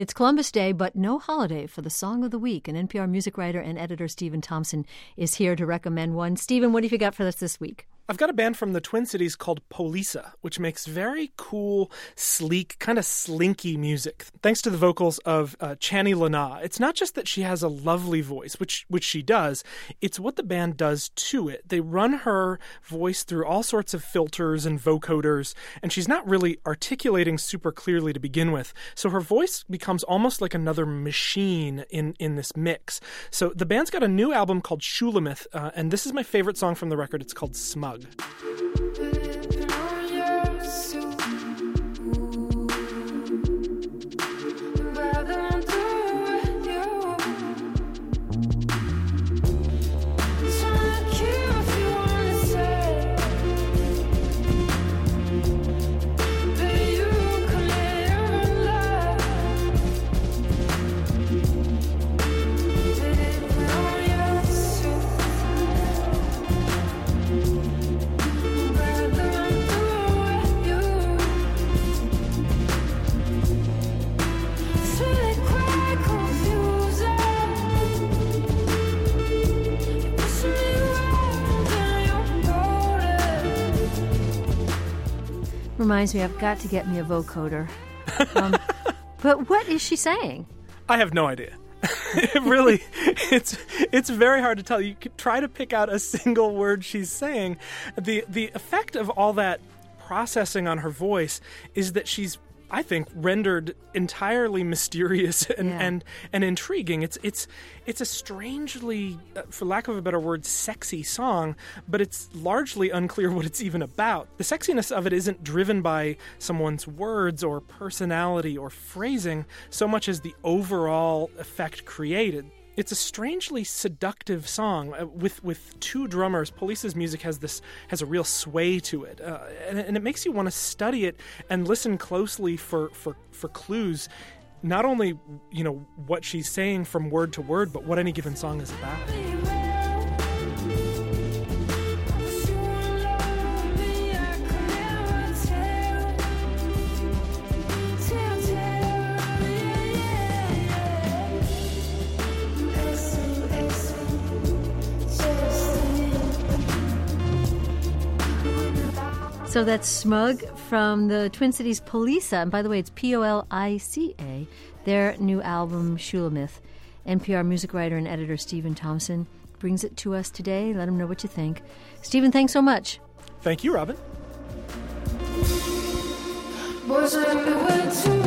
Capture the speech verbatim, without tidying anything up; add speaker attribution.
Speaker 1: It's Columbus Day, but no holiday for the Song of the Week. And N P R music writer and editor Stephen Thompson is here to recommend one. Stephen, what have you got for us this week?
Speaker 2: I've got a band from the Twin Cities called Polisa, which makes very cool, sleek, kind of slinky music, thanks to the vocals of uh, Chani Lana. It's not just that she has a lovely voice, which which she does, it's what the band does to it. They run her voice through all sorts of filters and vocoders, and she's not really articulating super clearly to begin with. So her voice becomes almost like another machine in, in this mix. So the band's got a new album called Shulamith, uh, and this is my favorite song from the record. It's called Smug.
Speaker 1: Reminds me, I've got to get me a vocoder. Um, but what is she saying?
Speaker 2: I have no idea. It really, it's it's very hard to tell. You could try to pick out a single word she's saying. The the effect of all that processing on her voice is that she's, I think, rendered entirely mysterious and,
Speaker 1: Yeah.
Speaker 2: and, and intriguing. It's it's it's a strangely, uh, for lack of a better word, sexy song, but it's largely unclear what it's even about. The sexiness of it isn't driven by someone's words or personality or phrasing so much as the overall effect created. It's a strangely seductive song uh, with with two drummers. Police's music has this has a real sway to it, uh, and, and it makes you want to study it and listen closely for, for, for clues. Not only, you know, what she's saying from word to word, but what any given song is about.
Speaker 1: So that's Smug from the Twin Cities Polisa. And by the way, it's P O L I C A, their new album, Shulamith. N P R music writer and editor Stephen Thompson brings it to us today. Let him know what you think. Stephen, thanks so much.
Speaker 2: Thank you, Robin.
Speaker 3: Boys, let me wait too